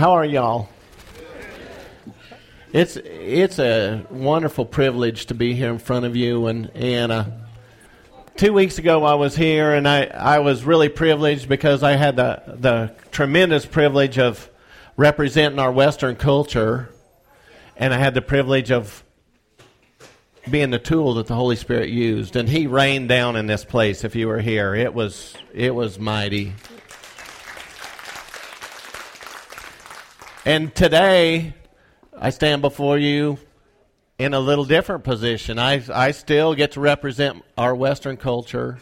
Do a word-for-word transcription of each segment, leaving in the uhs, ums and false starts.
How are y'all? It's it's a wonderful privilege to be here in front of you. And, and uh, two weeks ago I was here, and I, I was really privileged because I had the, the tremendous privilege of representing our Western culture, and I had the privilege of being the tool that the Holy Spirit used. And He rained down in this place if you were here. It was it was mighty. And today, I stand before you in a little different position. I I still get to represent our Western culture,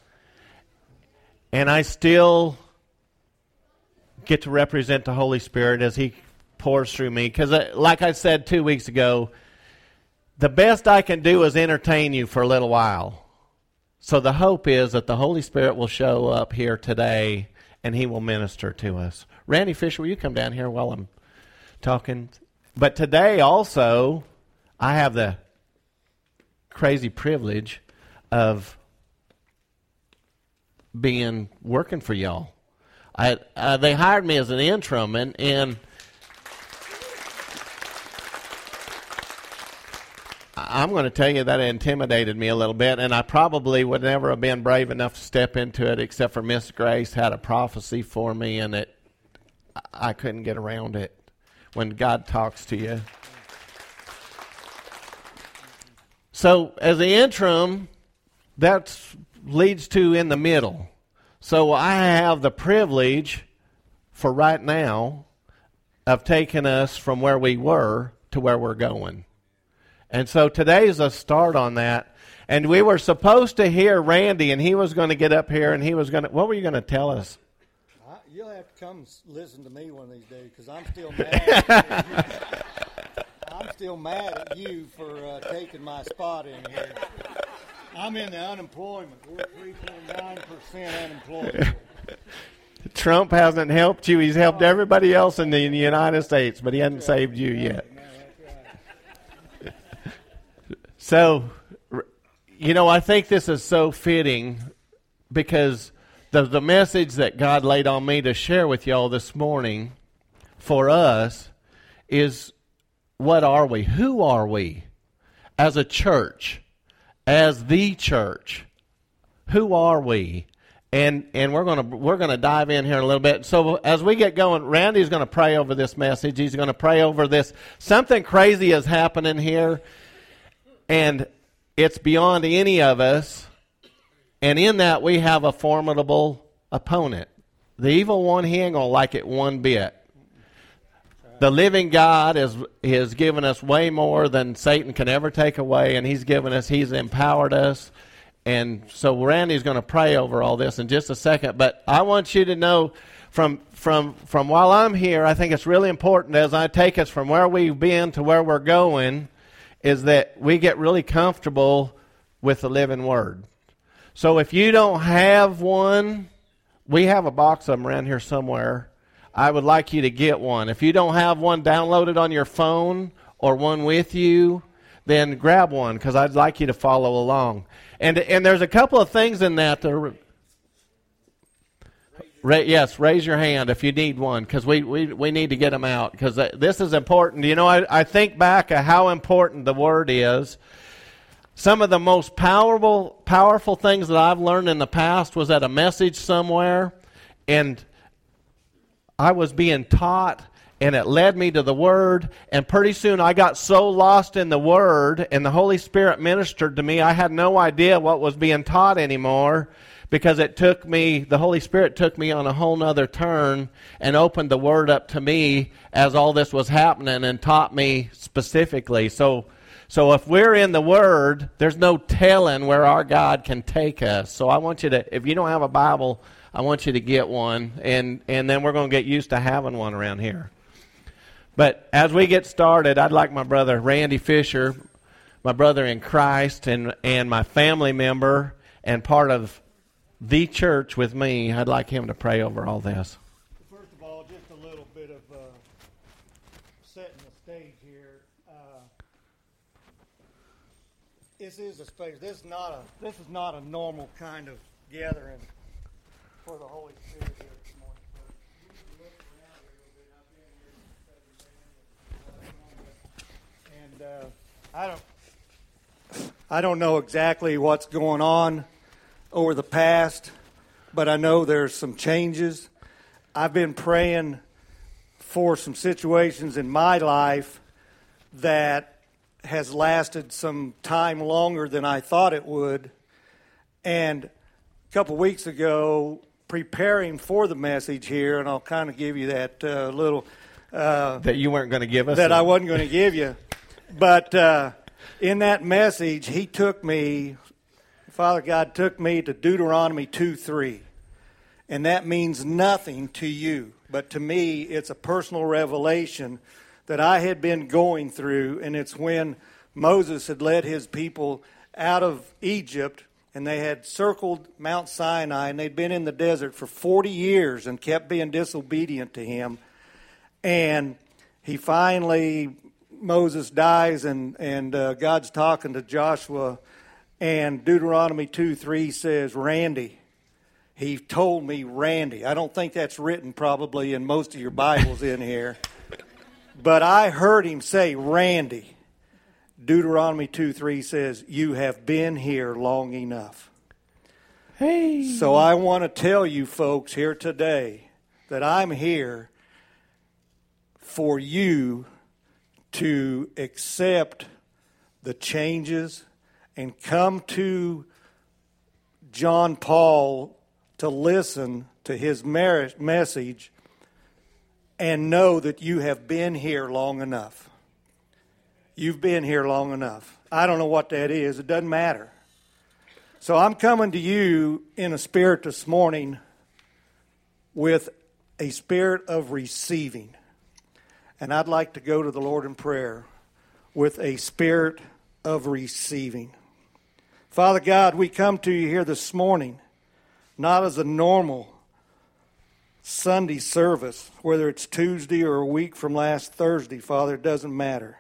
and I still get to represent the Holy Spirit as He pours through me. Because, like I said two weeks ago, the best I can do is entertain you for a little while. So the hope is that the Holy Spirit will show up here today, and He will minister to us. Randy Fisher, will you come down here while I'm talking? But today also, I have the crazy privilege of being working for y'all. I uh, they hired me as an interim, and, and I'm going to tell you that it intimidated me a little bit, and I probably would never have been brave enough to step into it, except for Miss Grace had a prophecy for me, and it I couldn't get around it. When God talks to you. So as the interim, that leads to in the middle. So I have the privilege for right now of taking us from where we were to where we're going. And so today is a start on that. And we were supposed to hear Randy, and he was going to get up here, and he was going to, what were you going to tell us? You'll have to come listen to me one of these days, because I'm still mad. I'm still mad at you for uh, taking my spot in here. I'm in the unemployment. We're three point nine percent unemployed. Trump hasn't helped you. He's helped everybody else in the United States, but he hasn't saved you yet. So, you know, I think this is so fitting because The, the message that God laid on me to share with y'all this morning for us is, what are we? Who are we as a church, as the church? Who are we? And and we're gonna we're gonna dive in here a little bit. So as we get going, Randy's gonna pray over this message. He's gonna pray over this. Something crazy is happening here, and it's beyond any of us. And in that, we have a formidable opponent. The evil one, he ain't going to like it one bit. The living God is, has given us way more than Satan can ever take away, and he's given us, he's empowered us. And so Randy's going to pray over all this in just a second. But I want you to know from, from, from while I'm here, I think it's really important as I take us from where we've been to where we're going, is that we get really comfortable with the living Word. So if you don't have one, we have a box of them around here somewhere. I would like you to get one. If you don't have one downloaded on your phone or one with you, then grab one, because I'd like you to follow along. And and there's a couple of things in that. To, ra- yes, raise your hand if you need one, because we, we, we need to get them out, because this is important. You know, I, I think back at how important the Word is. Some of the most powerful powerful things that I've learned in the past was at a message somewhere, and I was being taught, and it led me to the Word, and pretty soon I got so lost in the Word, and the Holy Spirit ministered to me, I had no idea what was being taught anymore, because it took me, the Holy Spirit took me on a whole nother turn and opened the Word up to me as all this was happening and taught me specifically. So So if we're in the Word, there's no telling where our God can take us. So I want you to, if you don't have a Bible, I want you to get one, and, and then we're going to get used to having one around here. But as we get started, I'd like my brother Randy Fisher, my brother in Christ, and, and my family member, and part of the church with me, I'd like him to pray over all this. First of all, just a little bit of uh, setting the stage here. Uh, This is a space. This is not a. This is not a normal kind of gathering for the Holy Spirit here this morning. So you can look around here a little bit. I've been here I don't know exactly what's going on over the past, but I know there's some changes. I've been praying for some situations in my life that has lasted some time longer than I thought it would. And a couple weeks ago, preparing for the message here, and I'll kind of give you that uh, little... Uh, that you weren't going to give us? That I wasn't going to give you. But uh, in that message, he took me, Father God took me to Deuteronomy two three. And that means nothing to you. But to me, it's a personal revelation that I had been going through. And it's when Moses had led his people out of Egypt, and they had circled Mount Sinai, and they'd been in the desert for forty years and kept being disobedient to him. And he finally, Moses dies, and, and uh, God's talking to Joshua, and Deuteronomy two three says, Randy. He told me Randy. I don't think that's written probably in most of your Bibles in here. But I heard him say Randy. Deuteronomy two three says, you have been here long enough. Hey. So I want to tell you folks here today that I'm here for you to accept the changes and come to John Paul to listen to his message and know that you have been here long enough. You've been here long enough. I don't know what that is. It doesn't matter. So I'm coming to you in a spirit this morning with a spirit of receiving. And I'd like to go to the Lord in prayer with a spirit of receiving. Father God, we come to you here this morning, not as a normal Sunday service, whether it's Tuesday or a week from last Thursday, Father, it doesn't matter.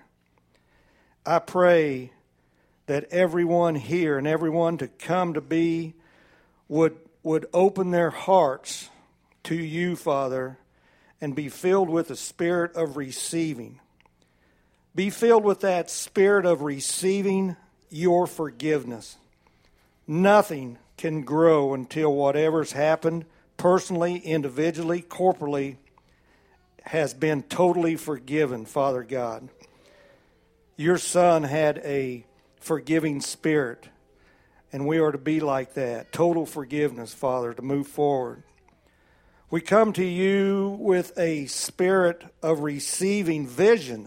I pray that everyone here and everyone to come to be would, would open their hearts to you, Father, and be filled with the spirit of receiving. Be filled with that spirit of receiving your forgiveness. Nothing can grow until whatever's happened, personally, individually, corporally, has been totally forgiven, Father God. Your Son had a forgiving spirit, and we are to be like that. Total forgiveness, Father, to move forward. We come to you with a spirit of receiving vision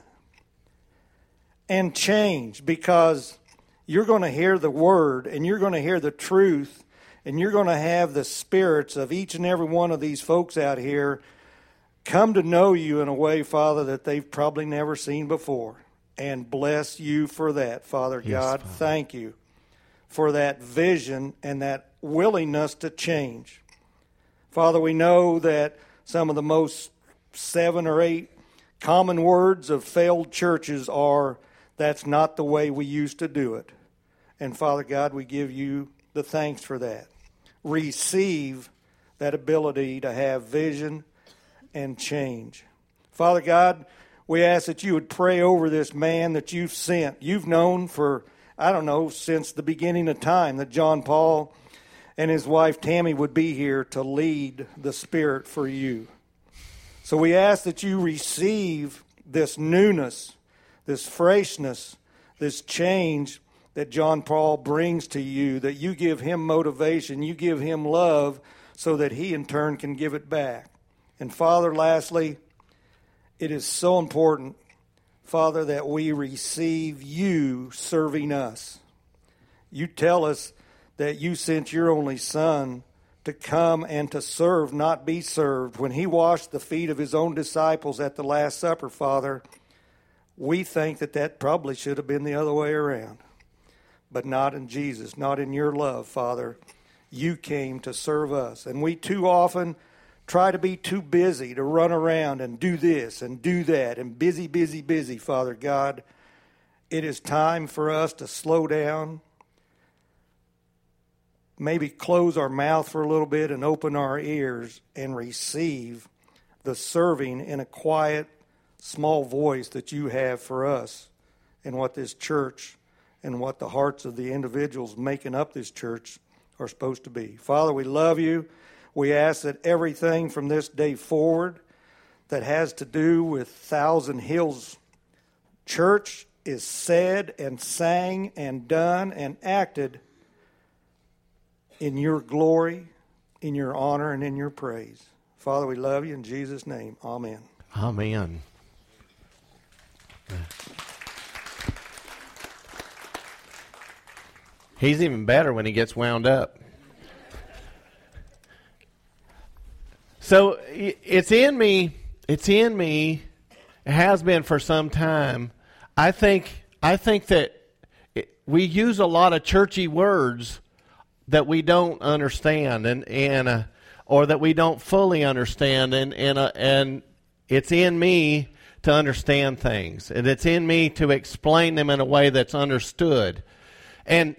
and change, because you're going to hear the word and you're going to hear the truth, and you're going to have the spirits of each and every one of these folks out here come to know you in a way, Father, that they've probably never seen before. And bless you for that, Father yes, God. Father. Thank you for that vision and that willingness to change. Father, we know that some of the most seven or eight common words of failed churches are, that's not the way we used to do it. And Father God, we give you the thanks for that. Receive that ability to have vision and change. Father God, we ask that you would pray over this man that you've sent. You've known for, I don't know, since the beginning of time that John Paul and his wife Tammy would be here to lead the Spirit for you. So we ask that you receive this newness, this freshness, this change that John Paul brings to you, that you give him motivation, you give him love, so that he in turn can give it back. And Father, lastly, it is so important, Father, that we receive you serving us. You tell us that you sent your only Son to come and to serve, not be served. When he washed the feet of his own disciples at the Last Supper, Father, we think that that probably should have been the other way around. But not in Jesus, not in your love, Father. You came to serve us. And we too often try to be too busy to run around and do this and do that and busy, busy, busy, Father God. It is time for us to slow down, maybe close our mouth for a little bit and open our ears and receive the serving in a quiet, small voice that you have for us and what this church and what the hearts of the individuals making up this church are supposed to be. Father, we love you. We ask that everything from this day forward that has to do with Thousand Hills Church is said and sang and done and acted in your glory, in your honor, and in your praise. Father, we love you in Jesus' name. Amen. Amen. He's even better when he gets wound up. So it's in me, it's in me, it has been for some time. I think I think that it, we use a lot of churchy words that we don't understand and and uh, or that we don't fully understand, and and uh, and it's in me to understand things, and it's in me to explain them in a way that's understood. And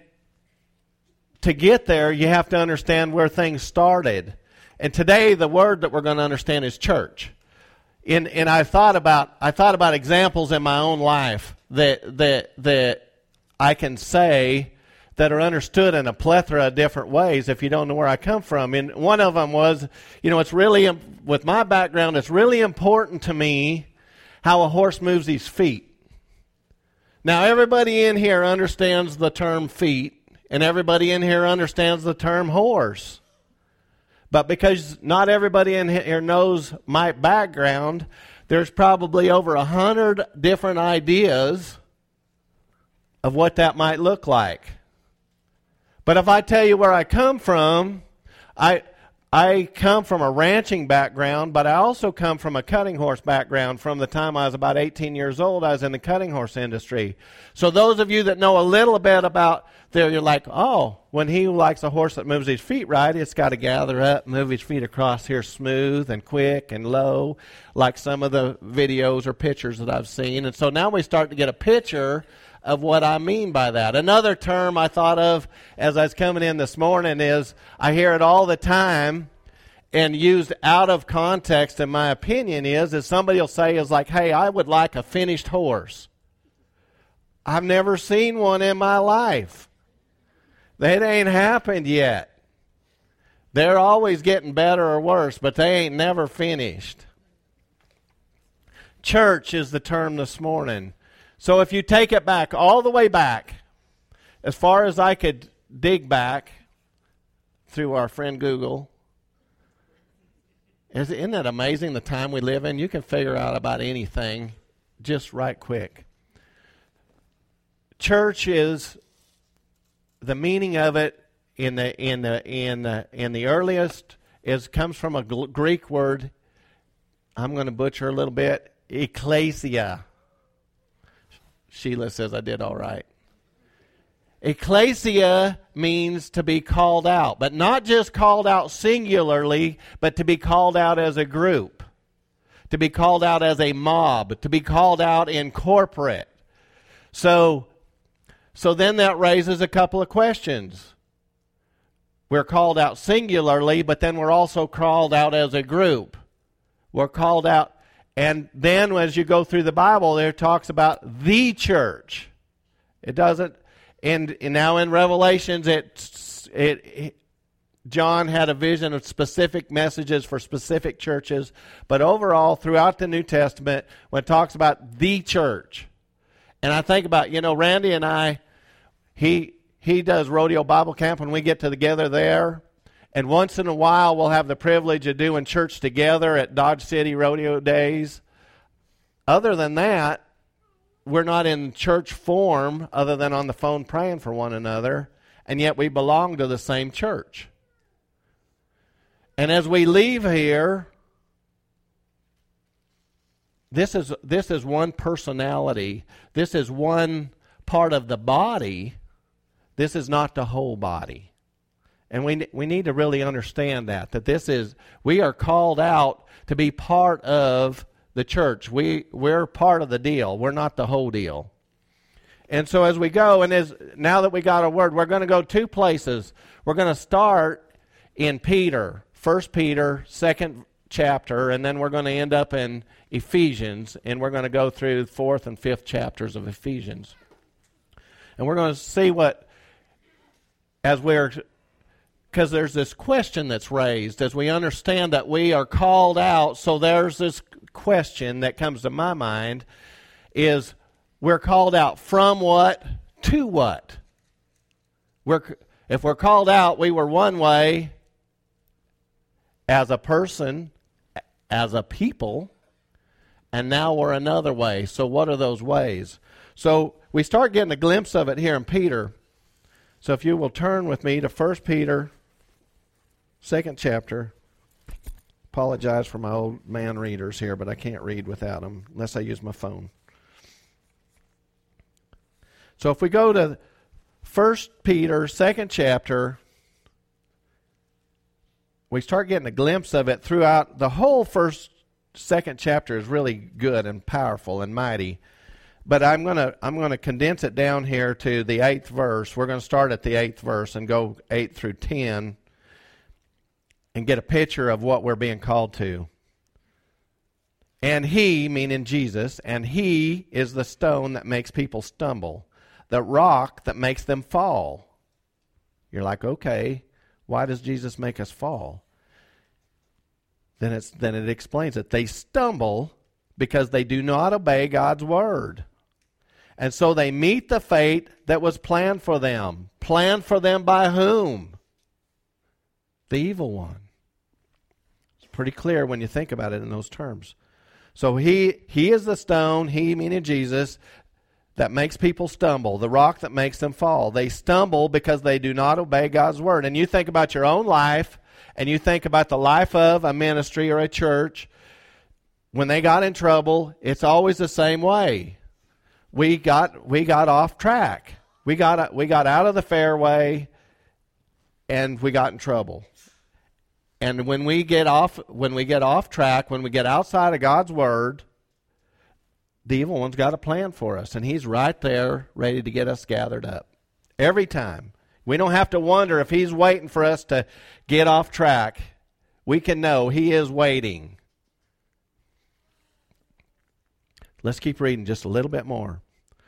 to get there, you have to understand where things started. And today, the word that we're going to understand is church. And and I thought about I thought about examples in my own life that that that I can say that are understood in a plethora of different ways if you don't know where I come from. And one of them was, you know, it's really, with my background, it's really important to me how a horse moves his feet. Now, everybody in here understands the term feet, and everybody in here understands the term horse. But because not everybody in here knows my background, there's probably over a hundred different ideas of what that might look like. But if I tell you where I come from, I I come from a ranching background, but I also come from a cutting horse background. From the time I was about eighteen years old, I was in the cutting horse industry. So those of you that know a little bit about there, you're like, oh, when he likes a horse that moves his feet right, it's got to gather up, move his feet across here smooth and quick and low, like some of the videos or pictures that I've seen. And so now we start to get a picture of what I mean by that. Another term I thought of as I was coming in this morning is, I hear it all the time and used out of context, in my opinion, is, is somebody will say is like, hey, I would like a finished horse. I've never seen one in my life. That ain't happened yet. They're always getting better or worse, but they ain't never finished. Church is the term this morning. So if you take it back, all the way back, as far as I could dig back through our friend Google, isn't that amazing the time we live in? You can figure out about anything just right quick. Church is, the meaning of it in the in the in the in the earliest is comes from a Greek word. I'm going to butcher a little bit. Ecclesia. Sheila says I did all right. Ecclesia means to be called out, but not just called out singularly, but to be called out as a group, to be called out as a mob, to be called out in corporate. So, so then that raises a couple of questions. We're called out singularly, but then we're also called out as a group. We're called out. And then as you go through the Bible, there talks about the church. It doesn't, and, and now in Revelations, it, it, it, John had a vision of specific messages for specific churches. But overall, throughout the New Testament, when it talks about the church, and I think about, you know, Randy and I, he he does Rodeo Bible Camp when we get together there. And once in a while, we'll have the privilege of doing church together at Dodge City Rodeo Days. Other than that, we're not in church form other than on the phone praying for one another, and yet we belong to the same church. And as we leave here, this is this is one personality. This is one part of the body. This is not the whole body. And we we need to really understand that, that this is, we are called out to be part of the church. We, we're part of the deal. We're not the whole deal. And so as we go, and as now that we got our word, we're going to go two places. We're going to start in Peter, First Peter, second chapter, and then we're going to end up in Ephesians, and we're going to go through the fourth and fifth chapters of Ephesians. And we're going to see what, as we're, because there's this question that's raised as we understand that we are called out. So there's this question that comes to my mind is, we're called out from what to what? We're, if we're called out, we were one way as a person, as a people, and now we're another way. So what are those ways? So we start getting a glimpse of it here in Peter. So if you will turn with me to First Peter, second chapter. Apologize for my old man readers here, but I can't read without them unless I use my phone. So if we go to First Peter, second chapter, we start getting a glimpse of it throughout. The whole first, second chapter is really good and powerful and mighty. But I'm going to I'm going to condense it down here to the eighth verse. We're going to start at the eighth verse and go eight through ten and get a picture of what we're being called to. And he, meaning Jesus, and he is the stone that makes people stumble, the rock that makes them fall. You're like, okay, why does Jesus make us fall? Then it's then it explains it. They stumble because they do not obey God's word. And so they meet the fate that was planned for them. Planned for them by whom? The evil one. It's pretty clear when you think about it in those terms. So he he is the stone, he meaning Jesus, that makes people stumble, the rock that makes them fall. They stumble because they do not obey God's word. And you think about your own life, and you think about the life of a ministry or a church. When they got in trouble, it's always the same way. We got we got off track. We got we got out of the fairway, and we got in trouble. And when we get off when we get off track, when we get outside of God's word, the evil one's got a plan for us, and he's right there ready to get us gathered up. Every time. We don't have to wonder if he's waiting for us to get off track. We can know he is waiting. Let's keep reading just a little bit more.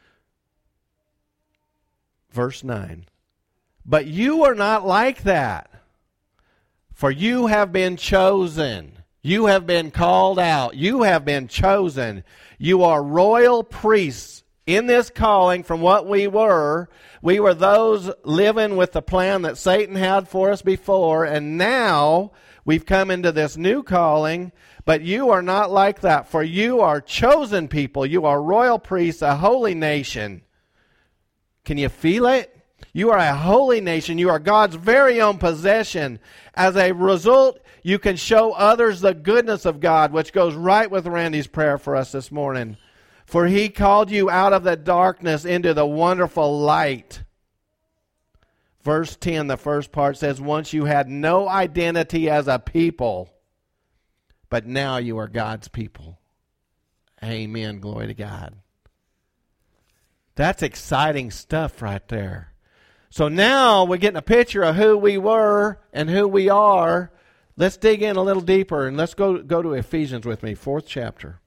Verse nine. But you are not like that, for you have been chosen. You have been called out. You have been chosen. You are royal priests in this calling from what we were. We were those living with the plan that Satan had for us before, and now we've come into this new calling. But you are not like that, for you are chosen people. You are royal priests, a holy nation. Can you feel it? You are a holy nation. You are God's very own possession. As a result, you can show others the goodness of God, which goes right with Randy's prayer for us this morning. For he called you out of the darkness into the wonderful light. Verse ten, the first part says, once you had no identity as a people, but now you are God's people. Amen. Glory to God. That's exciting stuff right there. So now we're getting a picture of who we were and who we are. Let's dig in a little deeper, and let's go, go to Ephesians with me, fourth chapter.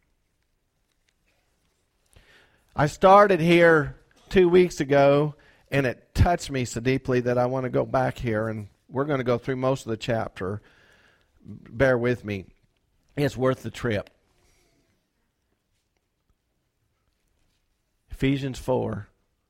I started here two weeks ago, and it touched me so deeply that I want to go back here, and we're going to go through most of the chapter. Bear with me. It's worth the trip. Ephesians four.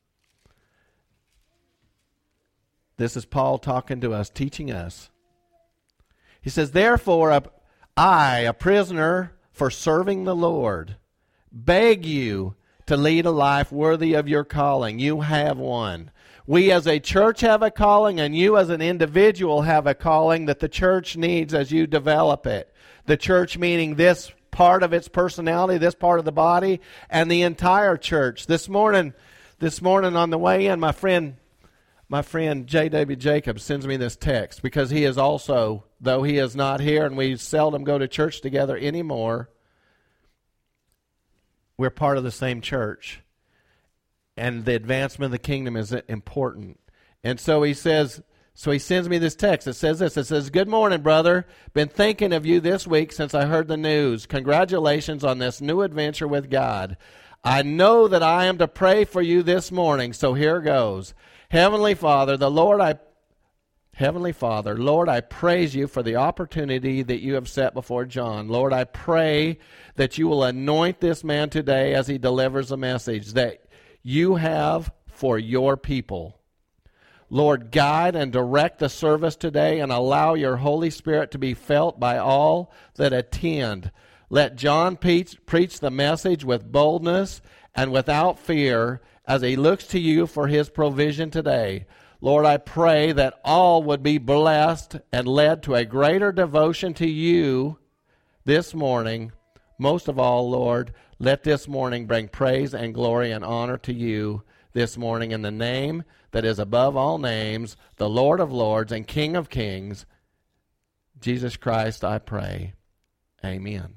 This is Paul talking to us, teaching us. He says, therefore, I, a prisoner for serving the Lord, beg you to lead a life worthy of your calling. You have one. We as a church have a calling, and you as an individual have a calling that the church needs as you develop it. The church meaning this part of its personality, this part of the body, and the entire church. This morning, this morning on the way in, my friend, my friend J W Jacobs sends me this text because he is also, though he is not here and we seldom go to church together anymore, we're part of the same church. And the advancement of the kingdom is important. And so he says, so he sends me this text. It says this. It says, good morning, brother. Been thinking of you this week since I heard the news. Congratulations on this new adventure with God. I know that I am to pray for you this morning, so here goes. Heavenly Father, the Lord I Heavenly Father, Lord, I praise you for the opportunity that you have set before John. Lord, I pray that you will anoint this man today as he delivers a message that you have for your people. Lord, guide and direct the service today and allow your Holy Spirit to be felt by all that attend. Let John preach, preach the message with boldness and without fear as he looks to you for his provision today. Lord, I pray that all would be blessed and led to a greater devotion to you this morning. Most of all, Lord, let this morning bring praise and glory and honor to you this morning in the name that is above all names, the Lord of lords and King of kings, Jesus Christ, I pray. Amen.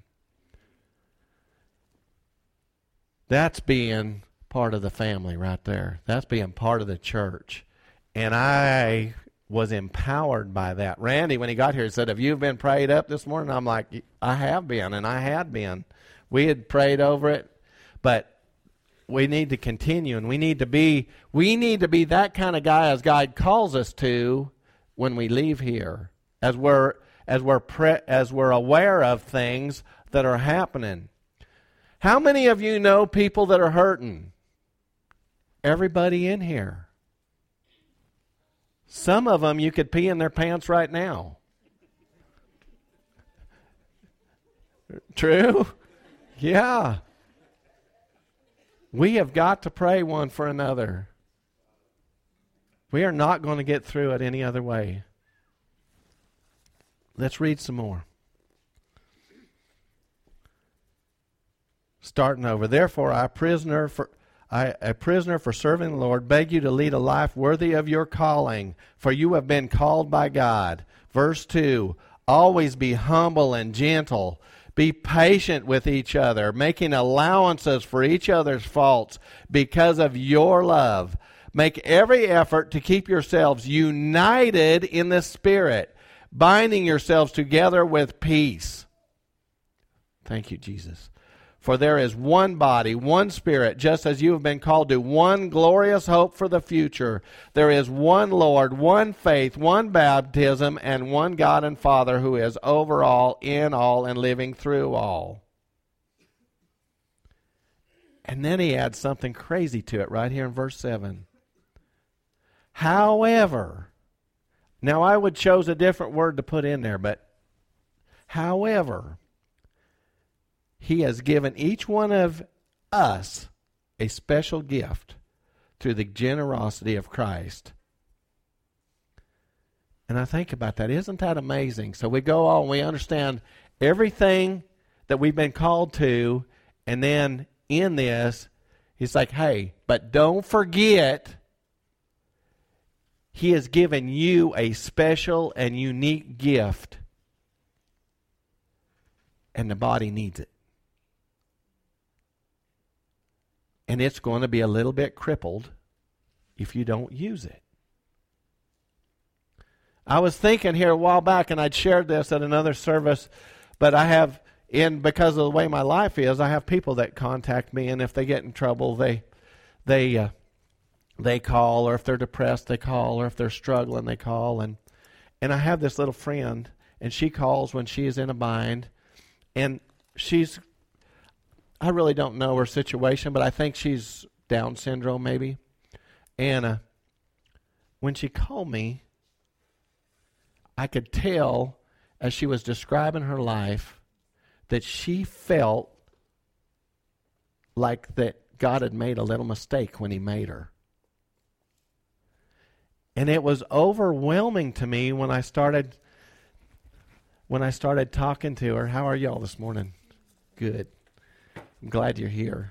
That's being part of the family right there. That's being part of the church. And I was empowered by that. Randy, when he got here, said, have you been prayed up this morning? I'm like, I have been, and I had been. We had prayed over it, but we need to continue, and we need to be we need to be that kind of guy as God calls us to when we leave here, as we're as we're pre, as we're aware of things that are happening. How many of you know people that are hurting? Everybody in here. Some of them you could pee in their pants right now. True? Yeah. We have got to pray one for another. We are not going to get through it any other way. Let's read some more. Starting over. Therefore, I prisoner for I, a prisoner for serving the Lord, beg you to lead a life worthy of your calling, for you have been called by God. Verse two, always be humble and gentle. Be patient with each other, making allowances for each other's faults because of your love. Make every effort to keep yourselves united in the Spirit, binding yourselves together with peace. Thank you, Jesus. For there is one body, one Spirit, just as you have been called to one glorious hope for the future. There is one Lord, one faith, one baptism, and one God and Father who is over all, in all, and living through all. And then he adds something crazy to it right here in verse seven. However, now I would chose a different word to put in there, but however, he has given each one of us a special gift through the generosity of Christ. And I think about that. Isn't that amazing? So we go on, we understand everything that we've been called to, and then in this, he's like, hey, but don't forget, he has given you a special and unique gift, and the body needs it. And it's going to be a little bit crippled if you don't use it. I was thinking here a while back, and I'd shared this at another service, but I have, in because of the way my life is, I have people that contact me, and if they get in trouble, they they uh, they call, or if they're depressed, they call, or if they're struggling, they call, and and I have this little friend, and she calls when she is in a bind, and she's, I really don't know her situation, but I think she's Down syndrome maybe. And uh, when she called me, I could tell as she was describing her life that she felt like that God had made a little mistake when he made her. And it was overwhelming to me when I started when I started talking to her. How are y'all this morning? Good. I'm glad you're here.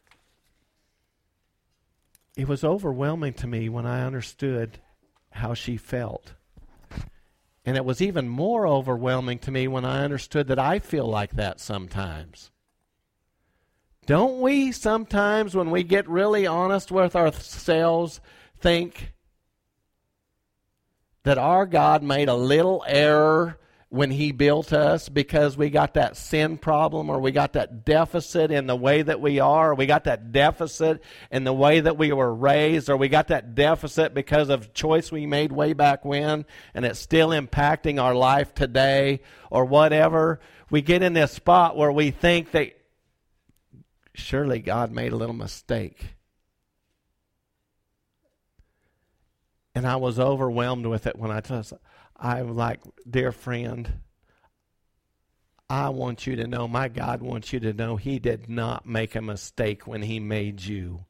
It was overwhelming to me when I understood how she felt. And it was even more overwhelming to me when I understood that I feel like that sometimes. Don't we sometimes, when we get really honest with ourselves, think that our God made a little error when he built us because we got that sin problem, or we got that deficit in the way that we are, or we got that deficit in the way that we were raised, or we got that deficit because of choice we made way back when and it's still impacting our life today, or whatever. We get in this spot where we think that surely God made a little mistake. And I was overwhelmed with it when I just, I'm like, dear friend, I want you to know, my God wants you to know, he did not make a mistake when he made you.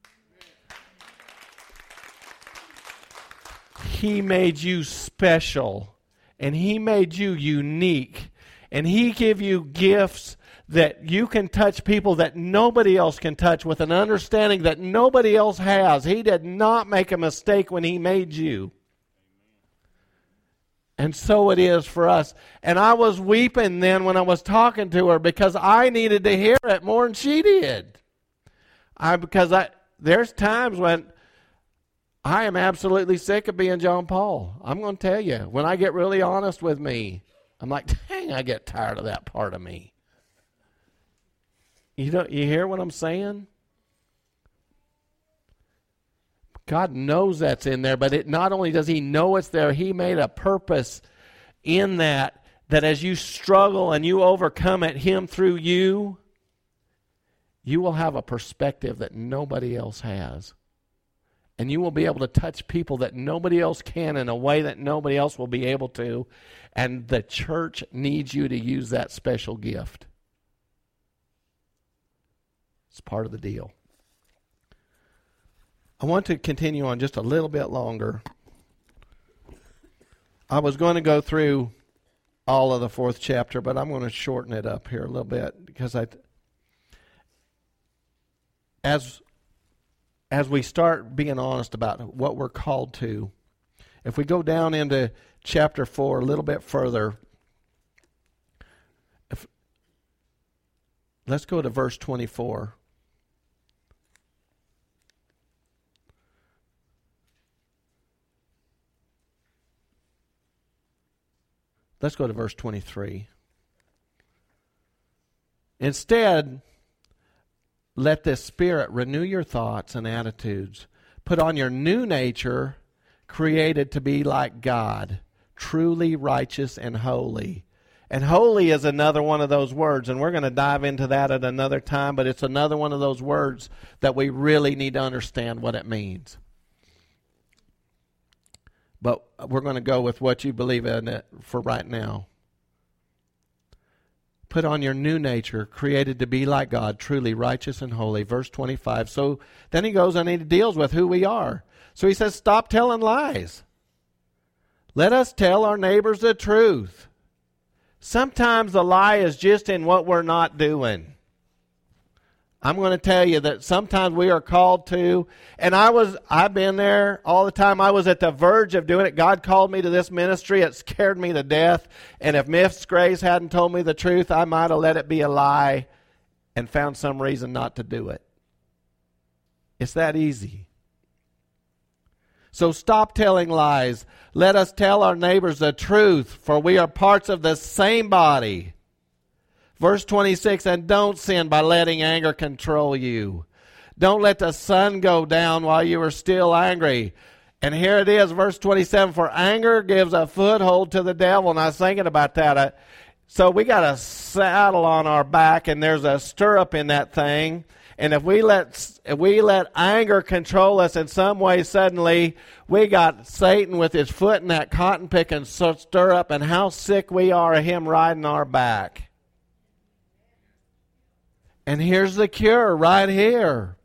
He made you special, and he made you unique, and he gave you gifts that you can touch people that nobody else can touch with an understanding that nobody else has. He did not make a mistake when he made you. And so it is for us. And I was weeping then when I was talking to her because I needed to hear it more than she did. I because I there's times when I am absolutely sick of being John Paul. I'm going to tell you, when I get really honest with me, I'm like, dang, I get tired of that part of me. You know, you hear what I'm saying? God knows that's in there, but it not only does he know it's there, he made a purpose in that, that as you struggle and you overcome it, him through you, you will have a perspective that nobody else has. And you will be able to touch people that nobody else can in a way that nobody else will be able to. And the church needs you to use that special gift. It's part of the deal. I want to continue on just a little bit longer. I was going to go through all of the fourth chapter, but I'm going to shorten it up here a little bit because I, as as we start being honest about what we're called to, if we go down into chapter four a little bit further, if, let's go to verse twenty-four. Let's go to verse twenty-three. Instead, let the Spirit renew your thoughts and attitudes. Put on your new nature, created to be like God, truly righteous and holy. And holy is another one of those words, and we're going to dive into that at another time, but it's another one of those words that we really need to understand what it means. But we're going to go with what you believe in it for right now. Put on your new nature, created to be like God, truly righteous and holy. Verse twenty-five. So then he goes and he deals with who we are. So he says, stop telling lies. Let us tell our neighbors the truth. Sometimes the lie is just in what we're not doing. I'm going to tell you that sometimes we are called to, and I was, I've been there all the time. I was at the verge of doing it. God called me to this ministry. It scared me to death. And if Miss Grace hadn't told me the truth, I might have let it be a lie and found some reason not to do it. It's that easy. So stop telling lies. Let us tell our neighbors the truth, for we are parts of the same body. Verse twenty-six, and don't sin by letting anger control you. Don't let the sun go down while you are still angry. And here it is, verse twenty-seven, for anger gives a foothold to the devil. And I was thinking about that. I, so we got a saddle on our back, and there's a stirrup in that thing. And if we let if we let anger control us in some way, suddenly we got Satan with his foot in that cotton picking stirrup, and how sick we are of him riding our back. And here's the cure right here.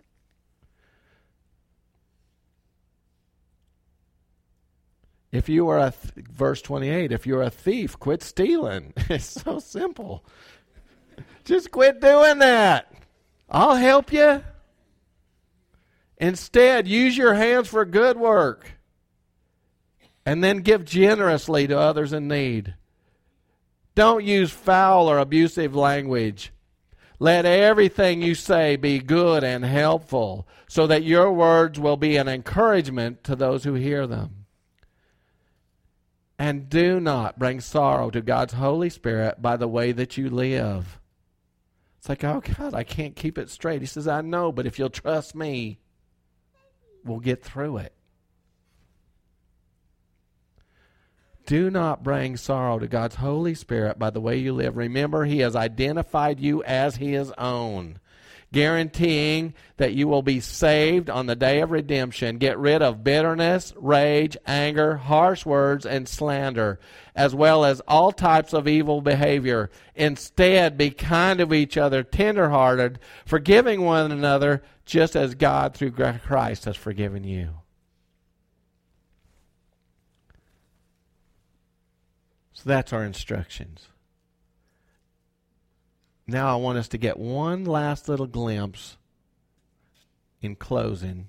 If you are a, th- verse twenty-eight, if you're a thief, quit stealing. It's so simple. Just quit doing that. I'll help you. Instead, use your hands for good work. And then give generously to others in need. Don't use foul or abusive language. Let everything you say be good and helpful, so that your words will be an encouragement to those who hear them. And do not bring sorrow to God's Holy Spirit by the way that you live. It's like, oh, God, I can't keep it straight. He says, I know, but if you'll trust me, we'll get through it. Do not bring sorrow to God's Holy Spirit by the way you live. Remember, He has identified you as His own, guaranteeing that you will be saved on the day of redemption. Get rid of bitterness, rage, anger, harsh words, and slander, as well as all types of evil behavior. Instead, be kind to each other, tenderhearted, forgiving one another, just as God through Christ has forgiven you. So that's our instructions. Now I want us to get one last little glimpse in closing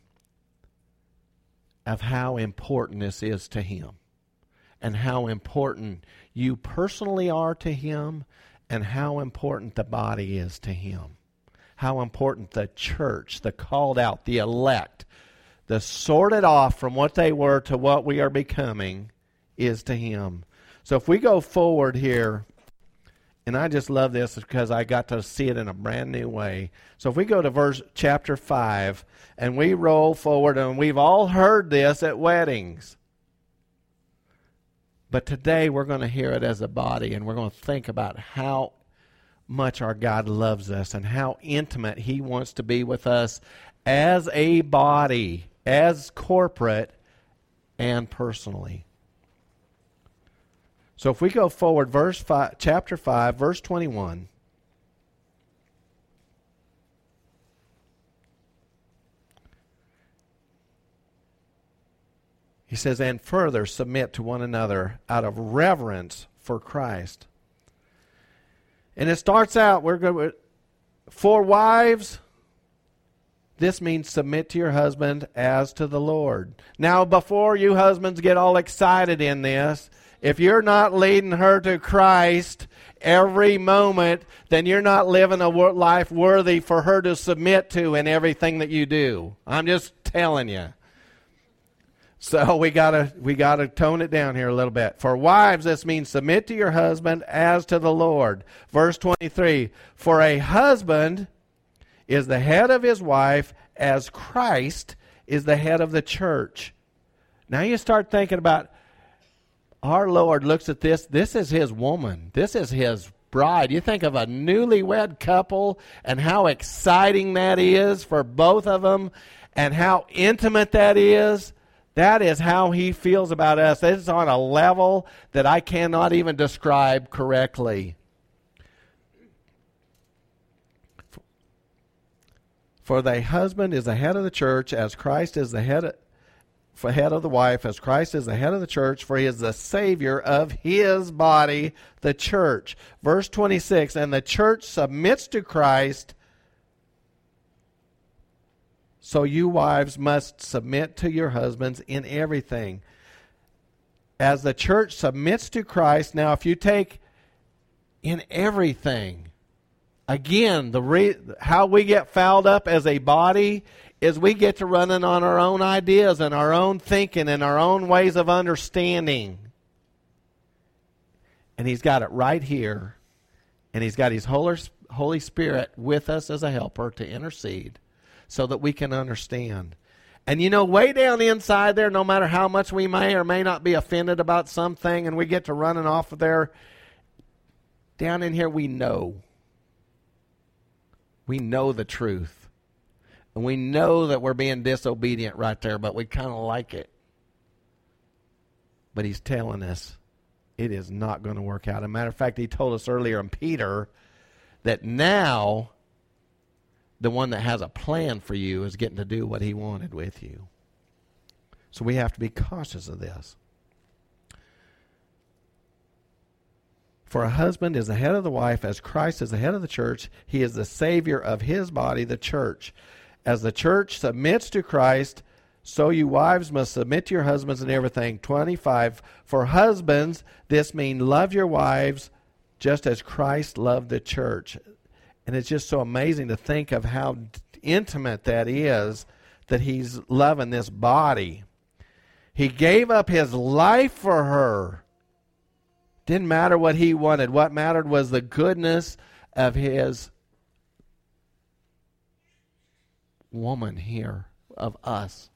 of how important this is to Him and how important you personally are to Him and how important the body is to Him. How important the church, the called out, the elect, the sorted off from what they were to what we are becoming is to Him. So if we go forward here, and I just love this because I got to see it in a brand new way. So if we go to verse chapter five, and we roll forward, and we've all heard this at weddings. But today we're going to hear it as a body, and we're going to think about how much our God loves us and how intimate He wants to be with us as a body, as corporate, and personally. So if we go forward, verse five, chapter five, verse twenty-one. He says, and further submit to one another out of reverence for Christ. And it starts out, we're going to, for wives, this means submit to your husband as to the Lord. Now, before you husbands get all excited in this, if you're not leading her to Christ every moment, then you're not living a life worthy for her to submit to in everything that you do. I'm just telling you. So we gotta we gotta tone it down here a little bit. For wives, this means submit to your husband as to the Lord. Verse twenty-three, for a husband is the head of his wife as Christ is the head of the church. Now you start thinking about our Lord looks at this. This is His woman. This is His bride. You think of a newlywed couple and how exciting that is for both of them and how intimate that is. That is how He feels about us. It's on a level that I cannot even describe correctly. For the husband is the head of the church as Christ is the head of For head of the wife, as Christ is the head of the church, for He is the Savior of His body, the church. Verse twenty-six, and the church submits to Christ, so you wives must submit to your husbands in everything. As the church submits to Christ, now if you take in everything, again, the re- how we get fouled up as a body is we get to running on our own ideas and our own thinking and our own ways of understanding. And He's got it right here. And He's got His Holy Spirit with us as a helper to intercede so that we can understand. And you know, way down inside there, no matter how much we may or may not be offended about something and we get to running off of there, down in here we know. We know the truth. And we know that we're being disobedient right there, but we kind of like it. But He's telling us it is not going to work out. As a matter of fact, He told us earlier in Peter that now the one that has a plan for you is getting to do what He wanted with you. So we have to be cautious of this. For a husband is the head of the wife, as Christ is the head of the church. He is the Savior of His body, the church. As the church submits to Christ, so you wives must submit to your husbands in everything. twenty-five, for husbands, this means love your wives just as Christ loved the church. And it's just so amazing to think of how intimate that is, that He's loving this body. He gave up His life for her. Didn't matter what he wanted. What mattered was the goodness of his woman here, of us.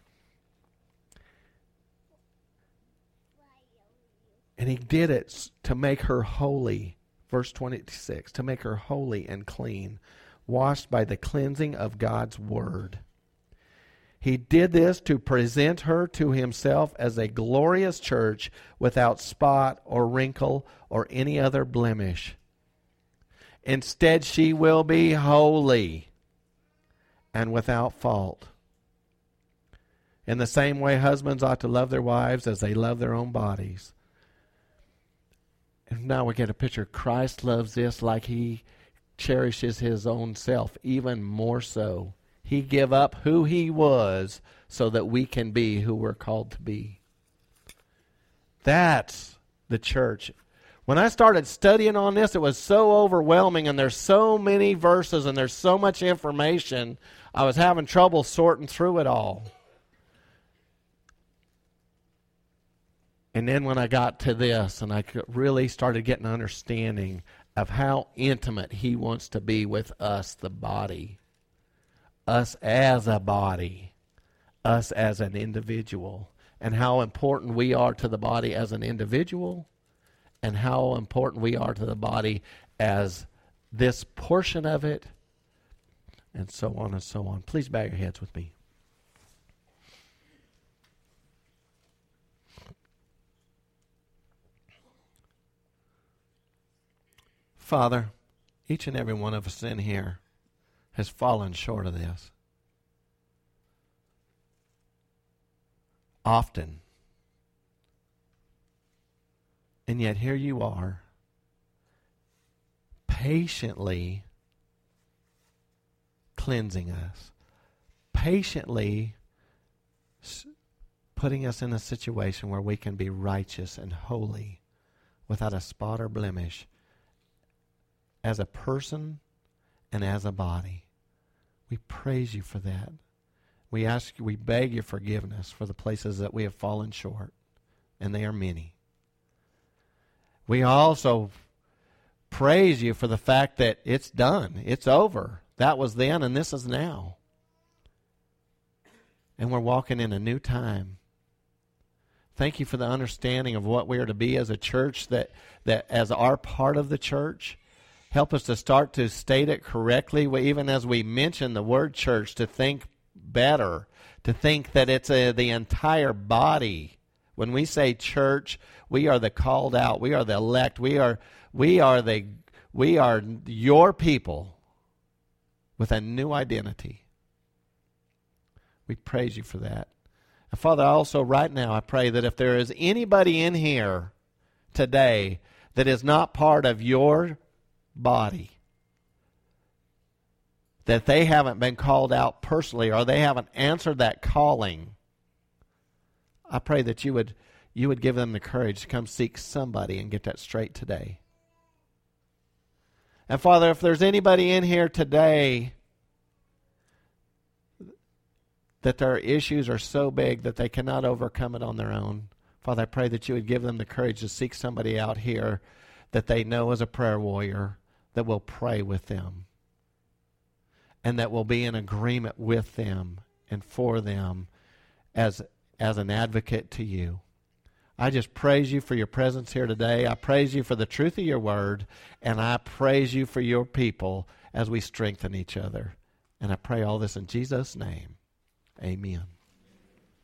And he did it to make her holy. Verse twenty-six, to make her holy and clean, washed by the cleansing of God's word. He did this to present her to himself as a glorious church without spot or wrinkle or any other blemish. Instead, she will be holy and without fault. In the same way, husbands ought to love their wives as they love their own bodies. And now we get a picture. Christ loves this like he cherishes his own self, even more so. He gave up who he was so that we can be who we're called to be. That's the church. When I started studying on this, it was so overwhelming, and there's so many verses and there's so much information, I was having trouble sorting through it all. And then when I got to this, and I really started getting an understanding of how intimate he wants to be with us, the body. Us as a body, us as an individual, and how important we are to the body as an individual, and how important we are to the body as this portion of it, and so on and so on. Please bow your heads with me. Father, each and every one of us in here has fallen short of this. Often. And yet here you are, patiently cleansing us, patiently putting us in a situation where we can be righteous and holy without a spot or blemish as a person and as a body. We praise you for that. We ask you, we beg your forgiveness for the places that we have fallen short, and they are many. We also praise you for the fact that it's done. It's over. That was then, and this is now. And we're walking in a new time. Thank you for the understanding of what we are to be as a church, that, that as our part of the church. Help us to start to state it correctly, even as we mention the word church, to think better, to think that it's a, the entire body. When we say church, we are the called out, we are the elect, we are we are the we are your people with a new identity. We praise you for that. And Father, also right now I pray that if there is anybody in here today that is not part of your body, that they haven't been called out personally, or they haven't answered that calling, I pray that you would you would give them the courage to come seek somebody and get that straight today. And Father, if there's anybody in here today that their issues are so big that they cannot overcome it on their own, Father, I pray that you would give them the courage to seek somebody out here that they know as a prayer warrior, that will pray with them, and that will be in agreement with them and for them as, as an advocate to you. I just praise you for your presence here today. I praise you for the truth of your word, and I praise you for your people as we strengthen each other. And I pray all this in Jesus' name. Amen.